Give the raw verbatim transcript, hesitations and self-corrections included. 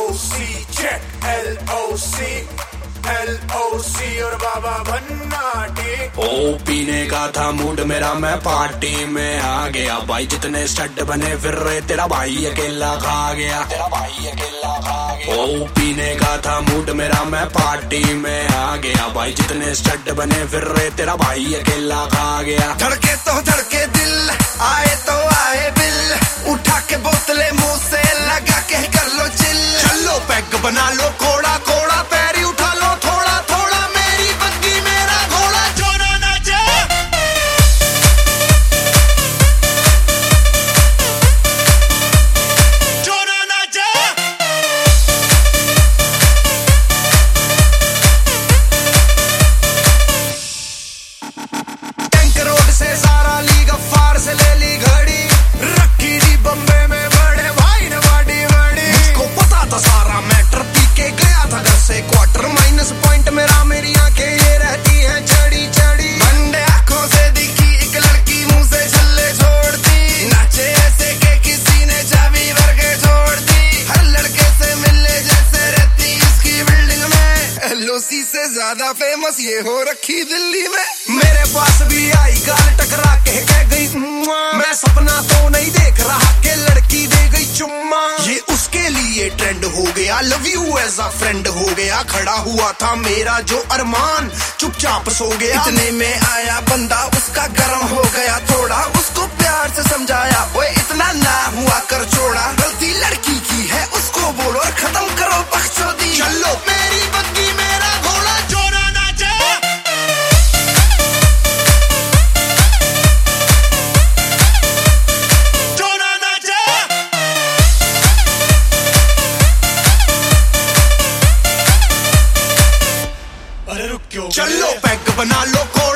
सी चेक L O C L O C और बाबा भन्नाटी। ओ पीने का था मूड मेरा, मैं पार्टी में आ गया भाई। जितने स्टड बने फिर रहे तेरा भाई अकेला खा गया, तेरा भाई अकेला खा गया। ओ पीने का था मूड मेरा, मैं पार्टी में आ गया भाई। जितने स्टड बने फिर रहे तेरा भाई अकेला खा गया। धड़के तो धड़के दिल, आए तो आए बिल, उठा के बोतले मुंह से लगा के कर लो चिल। चलो पैग बना लो कोड़ा कोड़ा, पैरी उठा लो थोड़ा थोड़ा, मेरी बग्गी मेरा घोड़ा जो ना नाचे। जो ना नाचे। टैंक रोड से सारा ली, गफ्फार से ले ली घड़ी, रखी दी बम्बे में बड़े भाई ने बाड़ी बड़ी। मुझको पता था सारा मैटर, पी के गया था घर से क्वार्टर। माइनस पॉइंट मेरा, मेरी आंखें ये रहती हैं चढ़ी चढ़ी। बंदे आंखों से दिखी एक लड़की, मुंह से छल्ले छोड़ दी, नाचे ऐसे के किसी ने चाबी भर के छोड़ दी। हर लड़के से मिलने जैसे रहती इसकी बिल्डिंग में, एल ओ सी से ज्यादा फेमस ये हो रखी दिल्ली में। मेरे पास भी आई गाल टकरा के कह गई मैं सपना तो नहीं देख रहा के लड़की दे गई चुम्मा। ये उसके लिए ट्रेंड हो गया, love you as a friend हो गया। खड़ा हुआ था मेरा जो अरमान, चुपचाप सो गया। इतने में आया बंदा, उसका गर्म हो गया थोड़ा, उसको प्यार से समझाया ओए इतना ना हुआ कर छोड़ा। गलती लड़की की है उसको बोलो और खत्म करो बकचोदी। चलो मेरी बग्गी मेरा घोड़ा जो ना नाचे। चलो पैग बना लो।